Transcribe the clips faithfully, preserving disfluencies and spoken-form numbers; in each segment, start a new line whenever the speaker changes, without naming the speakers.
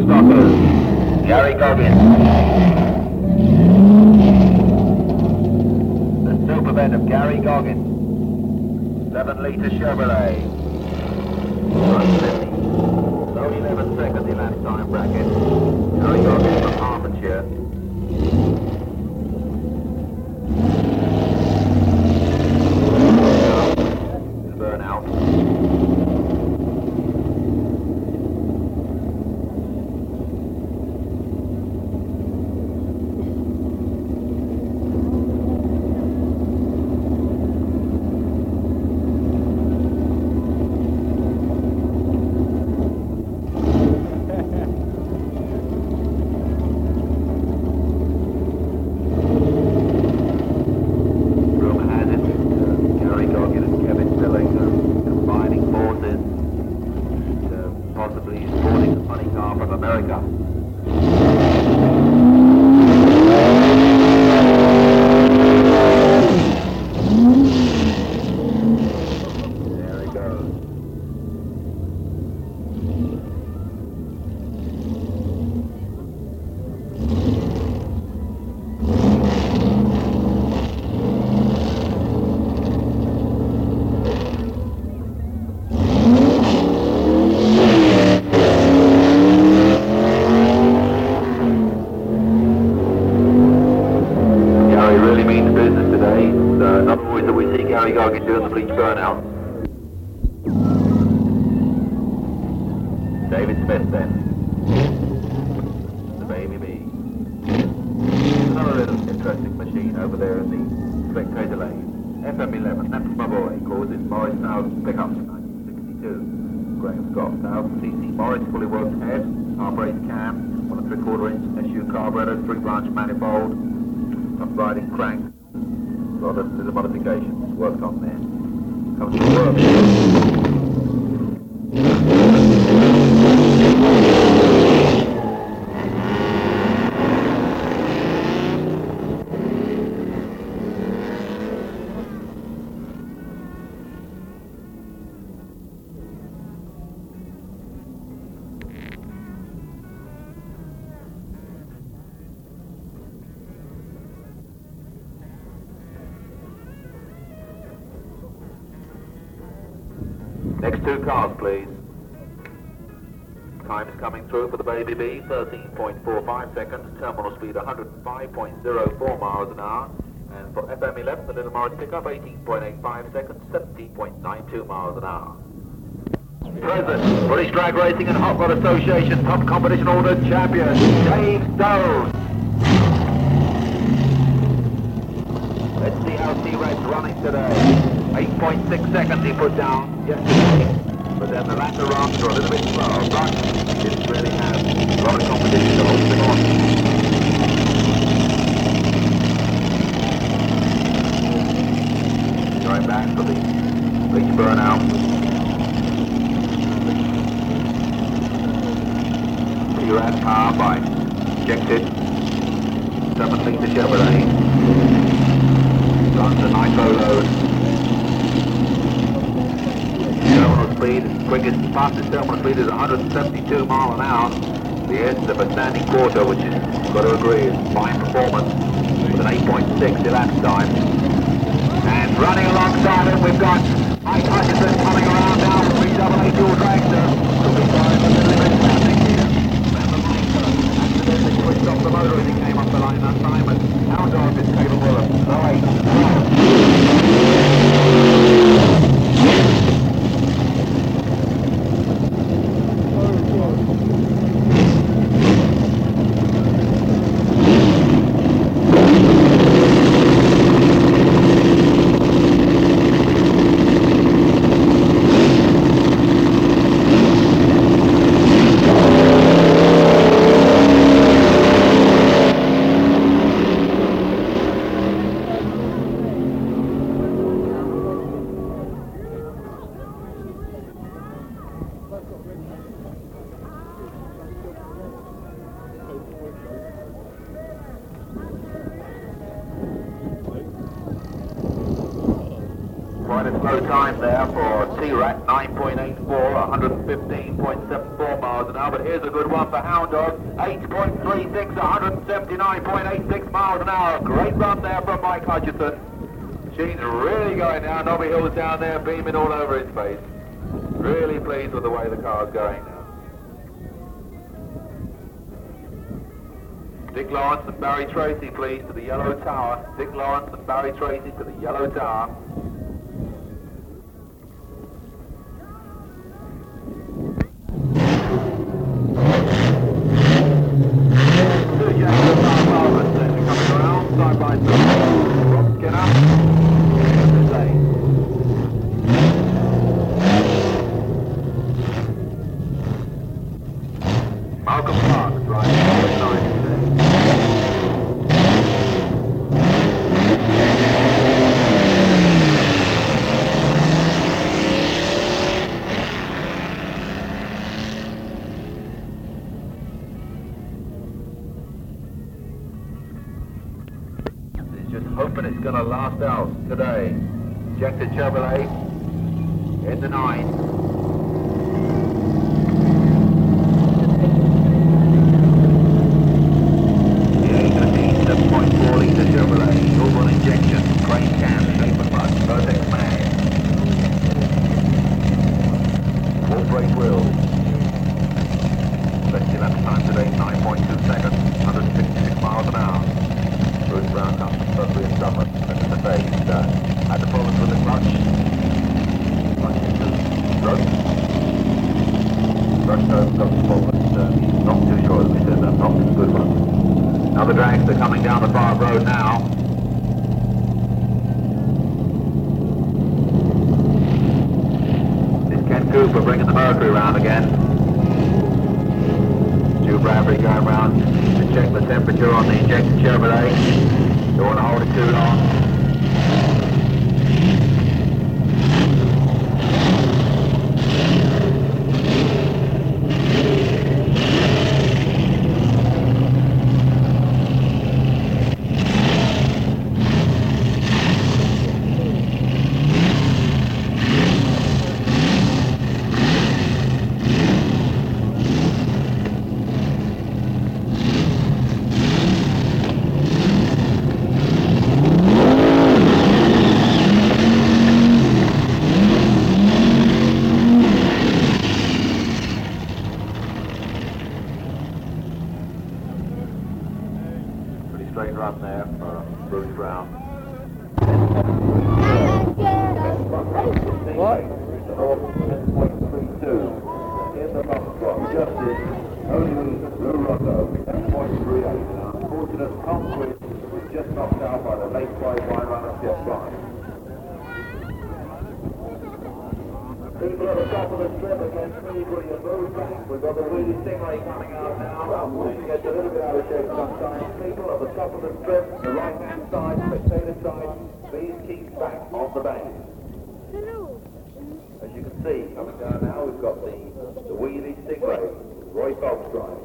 Stockers, Gary Goggins. The super vet of Gary Goggins. Seven litre Chevrolet. one fifty. Low eleven seconds elapsed time bracket. Gary Goggins from Hertfordshire. Burnout. Possibly sporting the funny car from America. There he goes. Gary Goggins doing the bleach burnout. David Smith then. The Baby B. Another little interesting machine over there in the spectator lane. F M eleven, that's my boy, calls it Morris Snowden pickup from nineteen sixty-two. Graham Scott, one thousand c c Morris, fully worked head, half-race cam, one and three quarter inch S U carburetor, three branch manifold, up-riding crank. A lot of little modifications worked on there. Comes to work. Next two cars, please. Time is coming through for the Baby B, thirteen point four five seconds, terminal speed one hundred five point zero four miles an hour, and for F M eleven, the Little Morris pickup, eighteen point eight five seconds, seventeen point nine two miles an hour. Present, British Drag Racing and Hot Rod Association Top Competition Ordered Champion, Dave Stone. Let's see how T-Red's running today. eight point six seconds he put down yesterday, but then the latter runs are a little bit slow, but he didn't really have a lot of competition to hold him on. Going back for the bleach burnout. T-Rad car by injected seven litre Chevrolet. Runs a nitro load. Terminal speed, quickest, fastest terminal speed is one hundred seventy-two miles an hour. The S of a standing quarter, which is, got to agree, is fine performance, with an eight point six elapsed time. And running alongside him, we've got Mike Hutchison coming around now with three double A dual dragster. Could be going a little bit standing here. Remember Mike accidentally switched off the motor as he came up the line that time, and Hound Dog is capable of low eight. Quite a slow time there for T-Rat, nine point eight four, one hundred fifteen point seven four four miles an hour, but here's a good one for Hound Dog. eight point three six, one seventy-nine point eight six miles an hour. Great run there from Mike Hutchison. Machine's really going down. Nobby Hill's down there beaming all over his face. Really pleased with the way the car's going now. Dick Lawrence and Barry Tracy, please, to the Yellow Tower. Dick Lawrence and Barry Tracy to the Yellow Tower. Two Jackson Bar Barbara coming around, side by side. Rob Skinner. Malcolm Park, driving number nine today. He's just hoping it's going to last out today. Injector Chevrolet in the nine. seven point four litre Chevrolet, dual injection, crane cam, shape and mud, Vertex mag. Full brake wheels. Best lap time today, nine point two seconds, one hundred sixty-six miles an hour. Bruce Brown comes from Sudbury and Summer, and in the face, uh, had the problems with the clutch. Clutch into road. Clutch nose got the problems, uh, he's not too sure, as we said, that's not a good one. Now the drags are coming down the Park Road now. This is Ken Cooper bringing the Mercury round again. Stu Bradbury going round to check the temperature on the injected Chevrolet. Don't want to hold it too long. Straight run there for Bruce Brown. What? ten point three two. Here's the bumper block. Justice, only Lou Rocco, ten point three eight. Now, unfortunate Conquest was just knocked out by the late flight wide runner Jeff Blind. People at the top of the strip against Meadbury and Rosebank. We've got the Wheelie Stingray coming out now. It gets a little bit out of shape sometimes. People at the top of the strip, the right-hand side, spectator side, please keep back on the bank. As you can see, coming down now, we've got the, the Wheelie Stingray, Roy Phelps drive.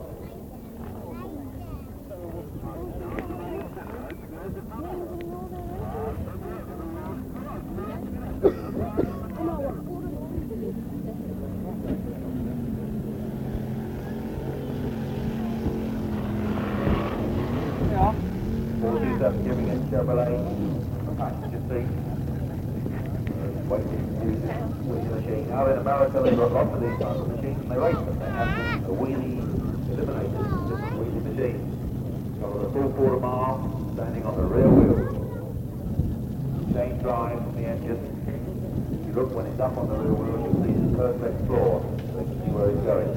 Giving it Chevrolet, passenger seat, waiting to use the machine. Now in America they've got lots of these kinds of machines and they race them. They have a wheelie eliminator, just a wheelie machine. Got a full quarter mile, standing on the rear wheel. Chain drive from the engine. If you look when it's up on the rear wheel, you'll see the perfect floor, so you can see where it's going.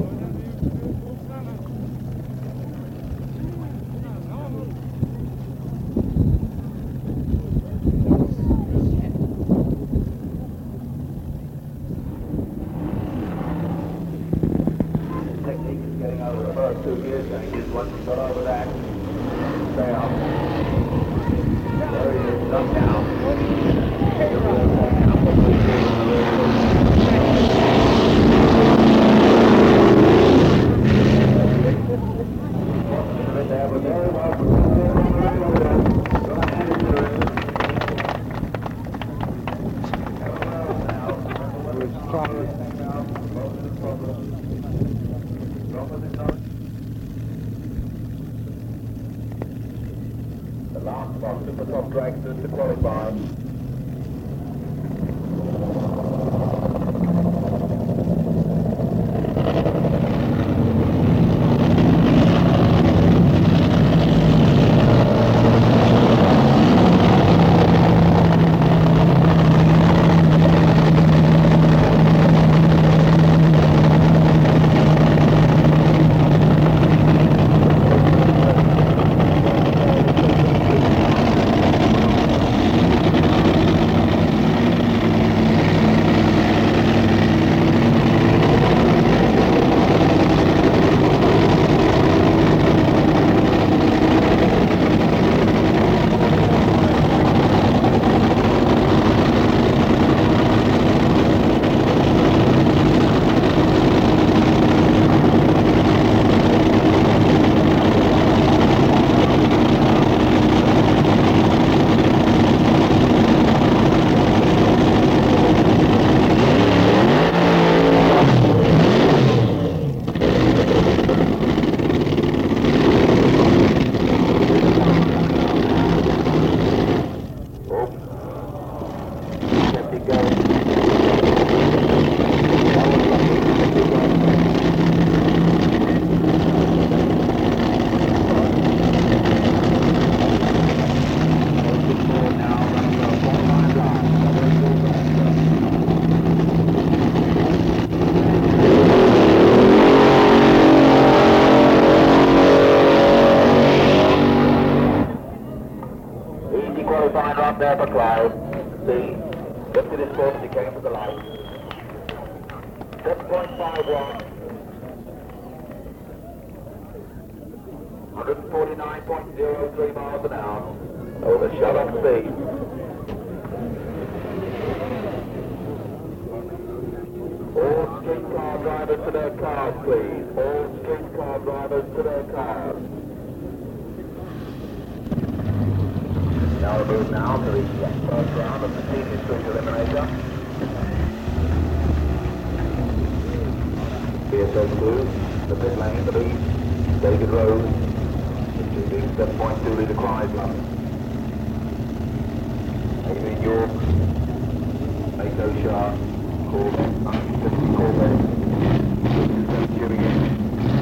Two gear changes, once you've got over that, stay up. There he is, up down. There, but very well. Well, super top drag soon to qualify. Qualifying right there for Clyde. See, just to this point as he came to the light. seven point five one. one forty-nine point zero three miles an hour. Over shut-off speed. All streetcar drivers to their cars, please. All streetcar drivers to their cars. Now we move now to the first round of the Senior Street Eliminator. P S O two, the pit lane, the lead, David Rose, leading seven point two litre Chrysler. Adrian York, Mako Sharp, Corvette, nineteen fifty Corvette, Centurion.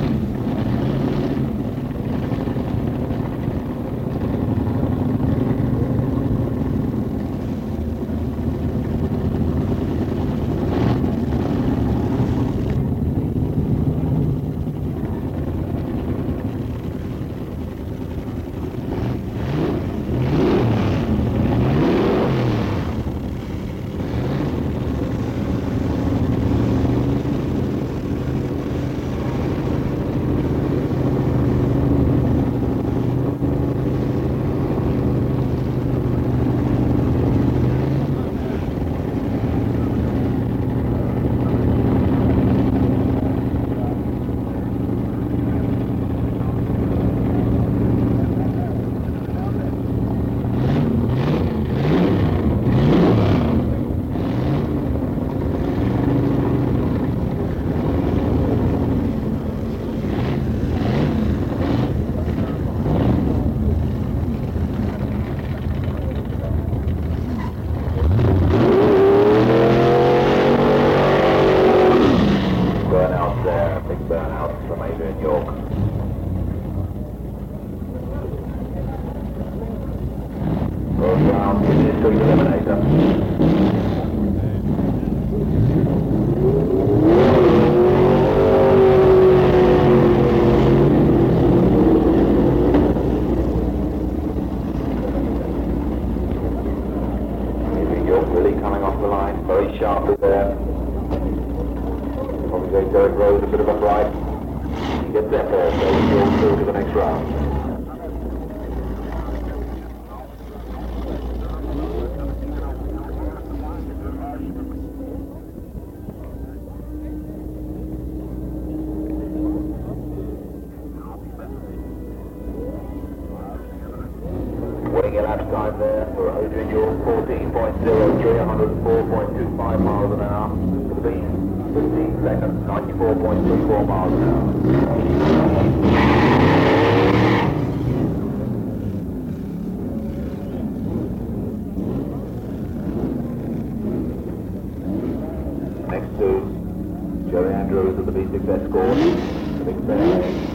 Time there for Adrian York, fourteen point zero three, one oh four point two five miles an hour. For the Beast, fifteen seconds, ninety-four point three four miles an hour.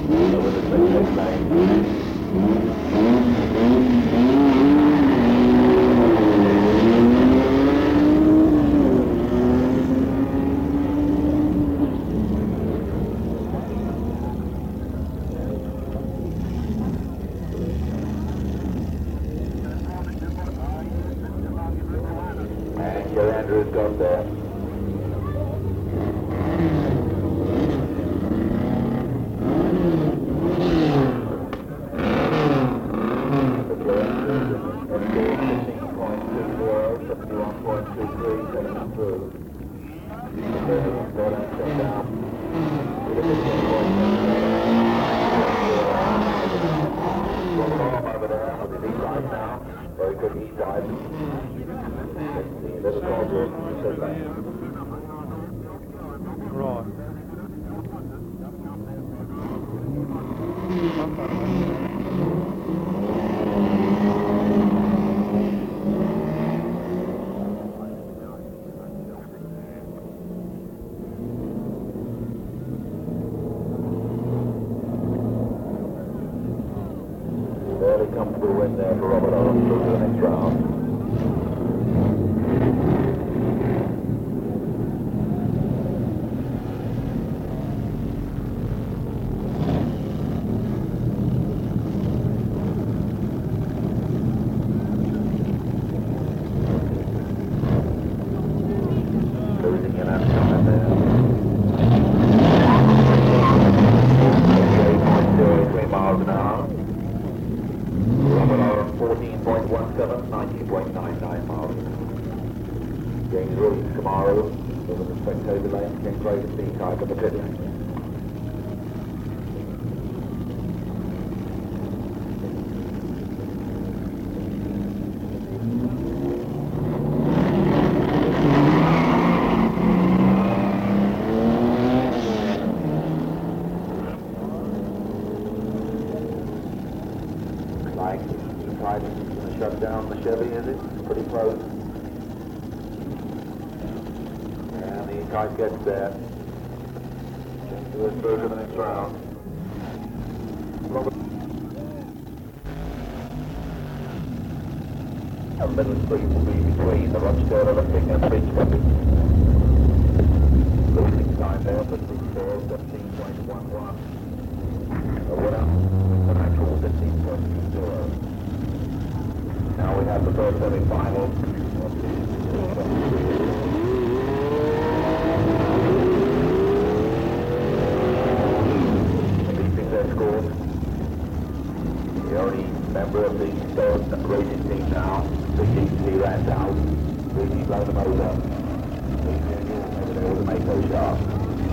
Over the spectator lane. And Joe Andrews got there. Very good heat dive. Little corridor,
Right.
Fairly comfortable win there for Robert Owens for the next round. Losing in that time there. eight point zero three miles an hour. Robert Owens fourteen point one seven, nineteen point nine nine miles. James Williams Camaro over the spectator lane, Ken Craig and C-Type at the pit lane. Like, E-Type is going to shut down the Chevy, is it? Pretty close. And the E-Type gets there. Just do it through to the next round. Robert. A middle street will be between the Rochdale Olympic and Bridge Bucket. Losing time there, but Bridge Four, seventeen point one one. The winner, the actual fifteen point two zero. Now we have the first semi-final. Beating their scores. The only member of the Stone racing team now, the G T Randall, really blown them over. Maybe they will make those shots.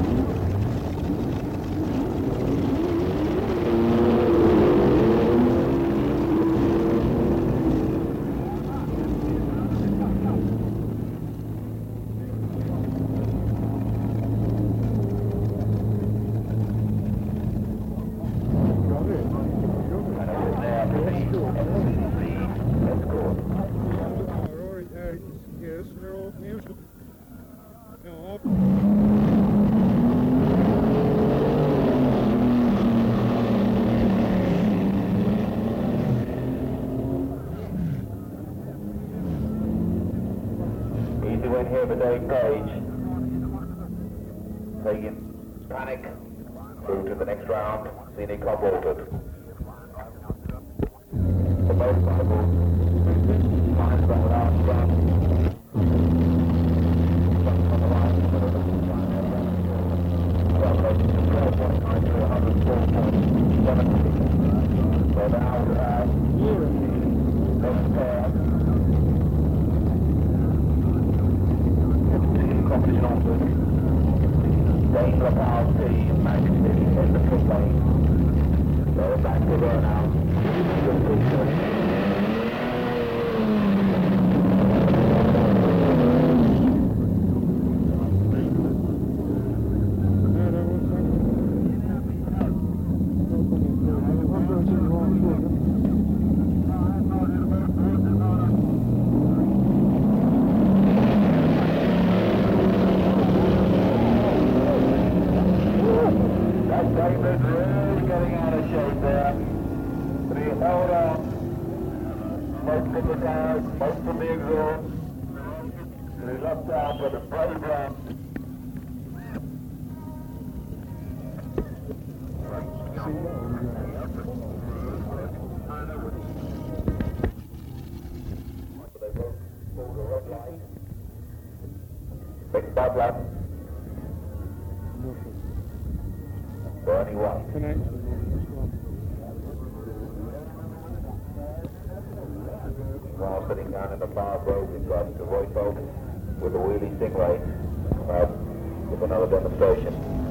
Easy win here for Dave Page. Taking Panic through to the next round. Scenic Cobb altered. The motorcycle lines about the last round. On the line, twelve point nine to one hundred four point seven. So now we have next pair. Competition altered. Dane Rapalski and Magic City in the pit lane. So back to burnout. David really getting Most of the down, most of the exhaust. And he left down for the program. Big stop lap. thirty-one. While sitting down in the far road, we've got the Roy Boat with the Wheelie Stingray uh, with another demonstration.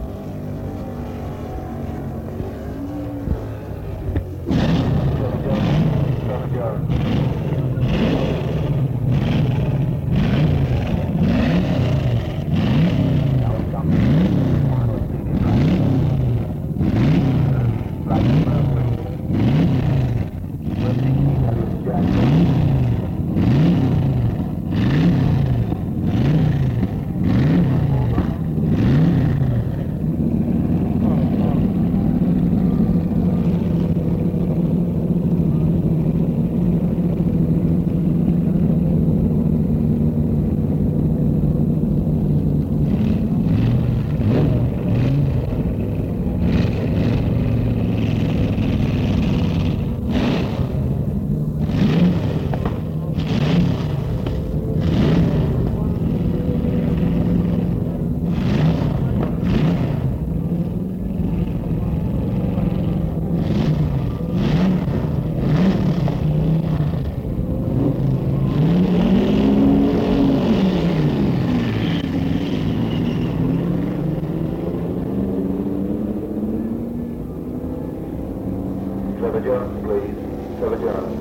Trevor Jones, please. Trevor Jones.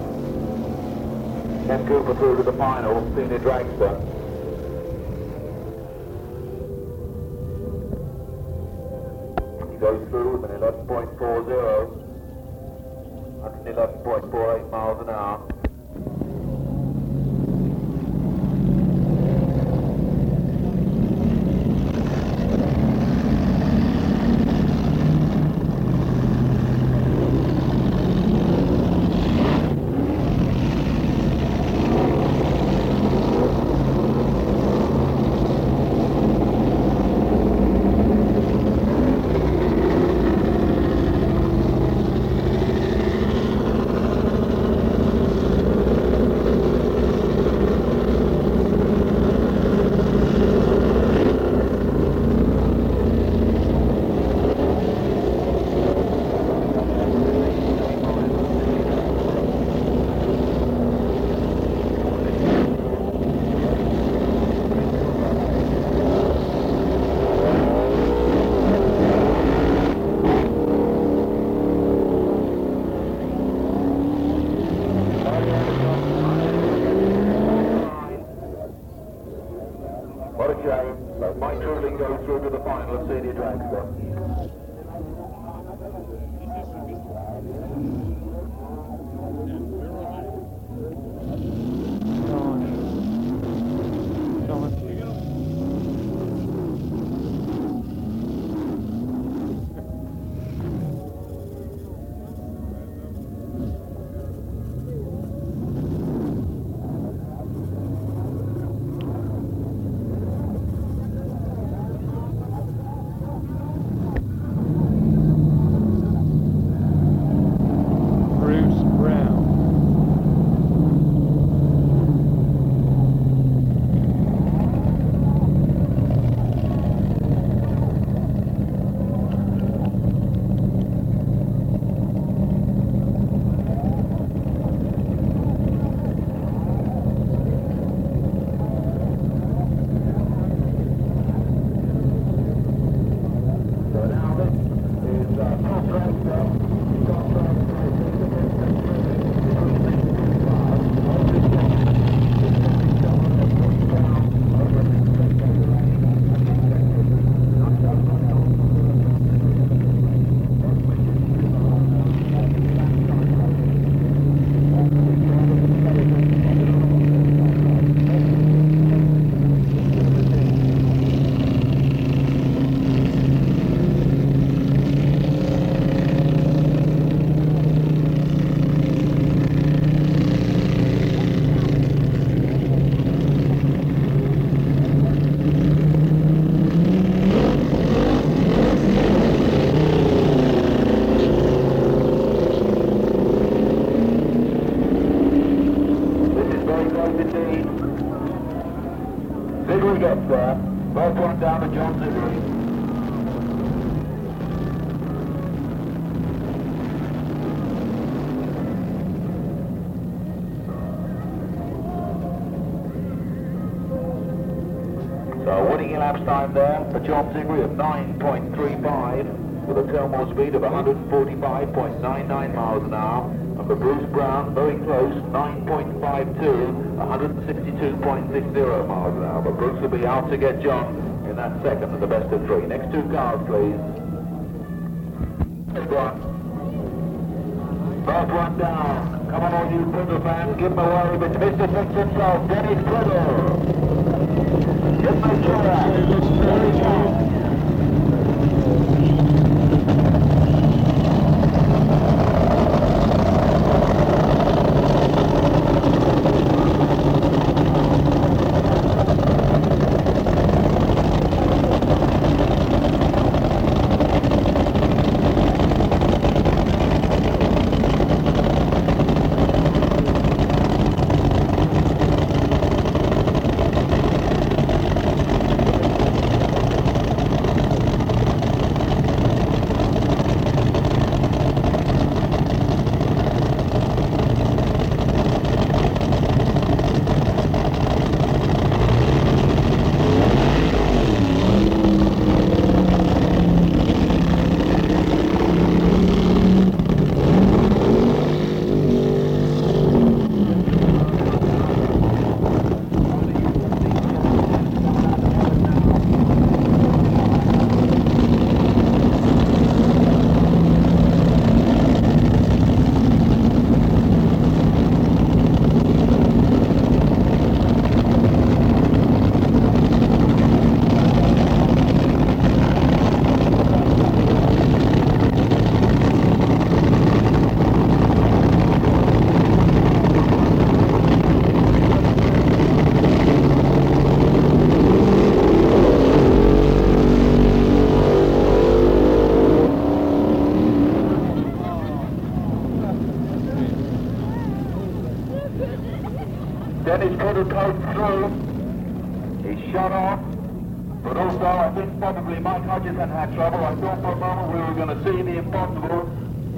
Ken Cooper through to the final, senior dragster. He goes through with an eleven point four zero, one eleven point four eight miles an hour. gets there. First one down to John Ziggery. So winning elapsed time there for John Ziggery of nine point three five with a terminal speed of one forty-five point nine nine miles an hour. And for Bruce Brown, very close, nine point five two, one sixty-two point six zero miles an hour. But Bruce will be out to get John in that second of the best of three. Next two cars, please. First one. First one down. Come on, all you Brindle fans, give him away. But Mister Six himself, Dennis Brindle. Give him a shot. There he goes. Dennis could have come through. He shut off. But also, I think probably Mike Hutchison had trouble. I thought for a moment we were going to see the impossible.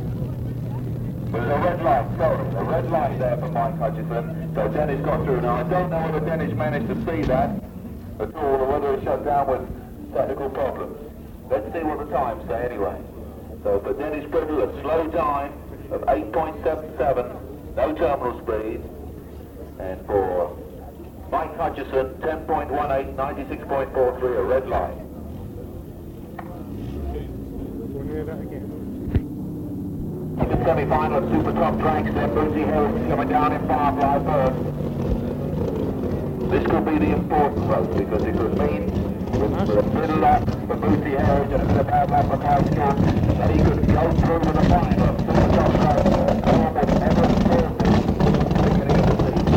There's a red light, sorry, a red light there for Mike Hutchison. So Dennis got through. Now, I don't know whether Dennis managed to see that at all, or whether he shut down with technical problems. Let's see what the times say anyway. So for Dennis Brindle, a slow time of eight point seven seven, no terminal speed. And for Mike Hutchison, ten point one eight, ninety-six point four three, a red light. In the semi-final of Super Top Tracks, then Bootsy Hill coming down in Firefly first. This could be the important vote because it could mean with, with a middle lap for Bootsy Harris and a bit of bad lap for Kyle Scott that he could go through to the final of Super Top Tracks almost ever improved at the beginning of the season.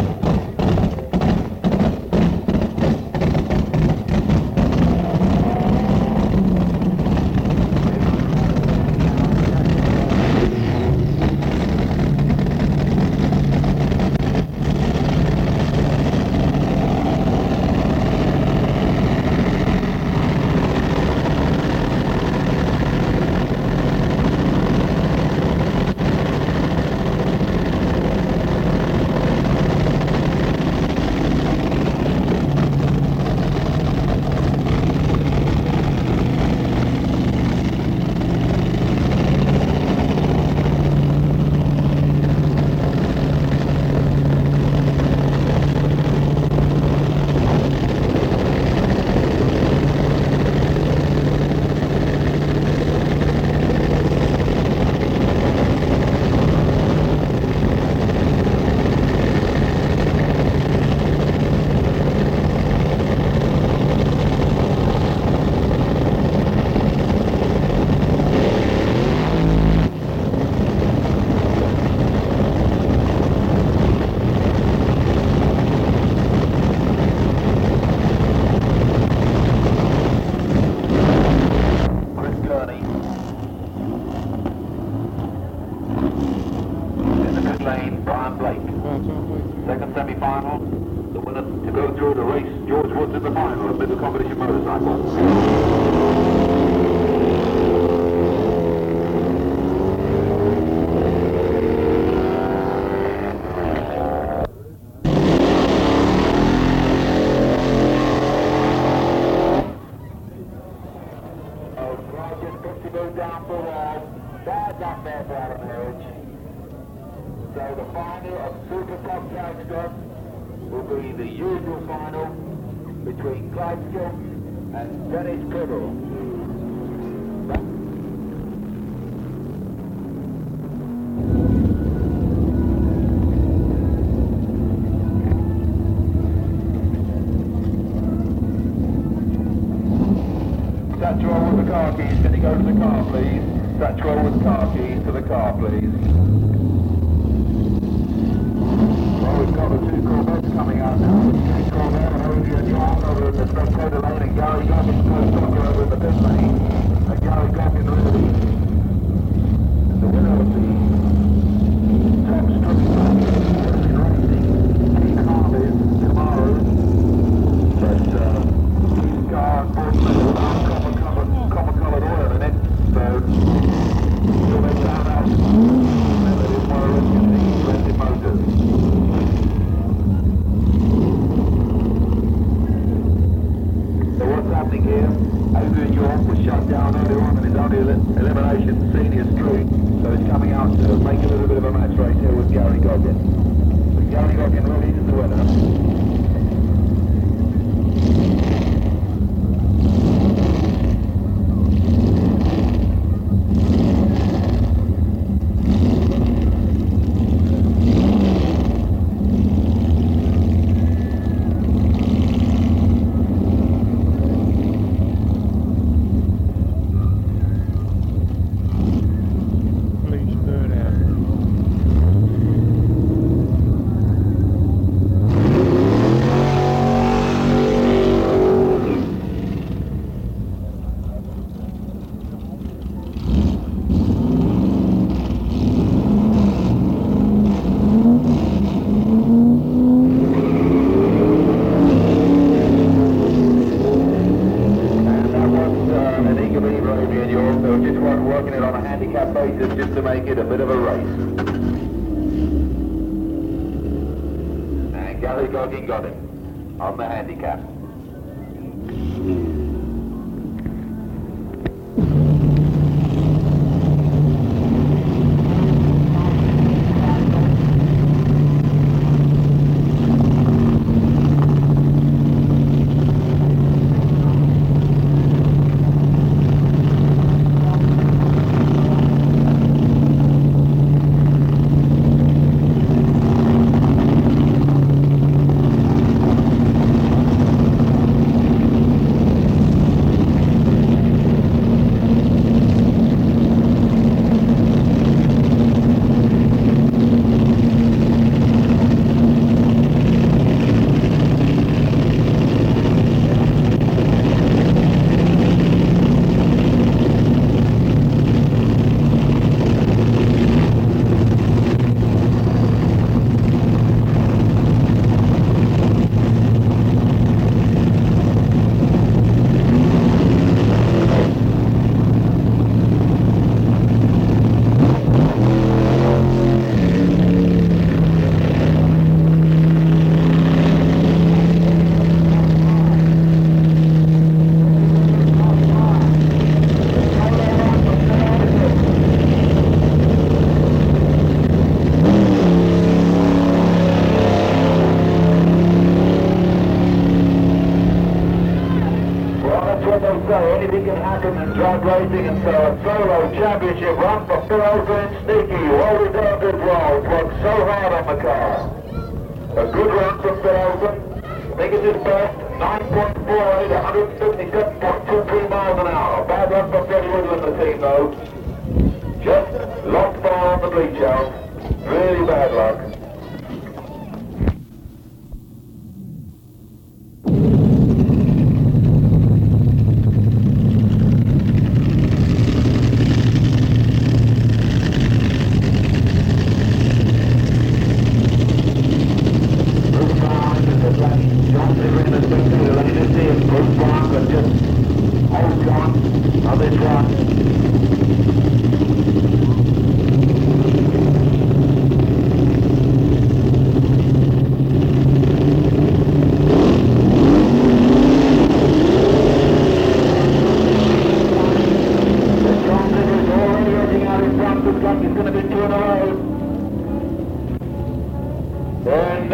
Second semi-final, the winner to go through the race. George Woods in the final of middle competition motorcycle. Down the wall, bad up there for Adam Hedge. So the final of Super Cup Dragster will be the usual final between Gladskill and Dennis Criddle. Satchel with the car keys, can you go to the car please? Satchel with the car keys to the car please. Well, we've got the two Corvettes coming out now. The Corvette and Olivia John over in the spectator lane, and Gary Goggins close to look over in the pit lane. And Gary Goggins really is the winner of the top street racing team harvest tomorrow. But uh, his car unfortunately will not copper coloured oil in it, so until they found out that they didn't want to risk the rented motors. So what's happening here? Adrian York was shut down earlier on in his only elimination senior street, so he's coming out to make a little bit of a match race here with Gary Goggin. But Gary Goggin really is the winner. Just to make it a bit of a race. And Gary Goggin got him on the handicap. Anything can happen in drag racing, and so a solo championship run for Phil Olsen and Sneaky, well deserved as well. Worked so hard on the car. A good run from Phil Olsen. I think it's his best, nine point four eight, one fifty-seven point two three miles an hour. Bad run from Freddie Woodland, the team though. Just lost bar on the bleach out. Really bad luck. Right.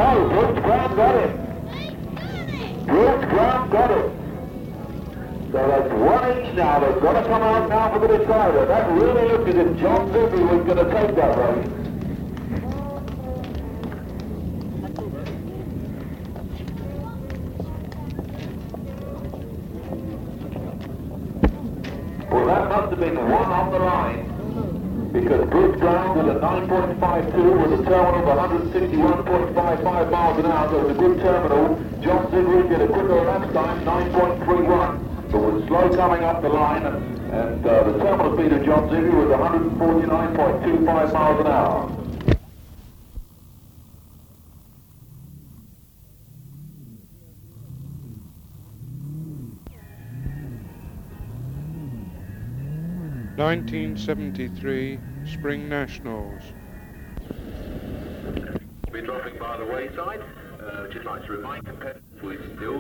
No, Bruce Brown got it. Bruce Brown got it. So that's one each now. They've got to come out now for the decider. That really looked as if John Zibby was going to take that race. Well, that must have been one on the line. Because Bruce Brown was at nine point five two with a terminal of one sixty-one point five five miles an hour, so it was a good terminal. John Zibby did a quicker elapsed time, nine point three one. But was slow coming up the line, and, and uh, the terminal speed of John Zibby was one forty-nine point two five miles an hour.
nineteen seventy-three Spring Nationals.
We're dropping by the wayside. Uh, just like to remind competitors we still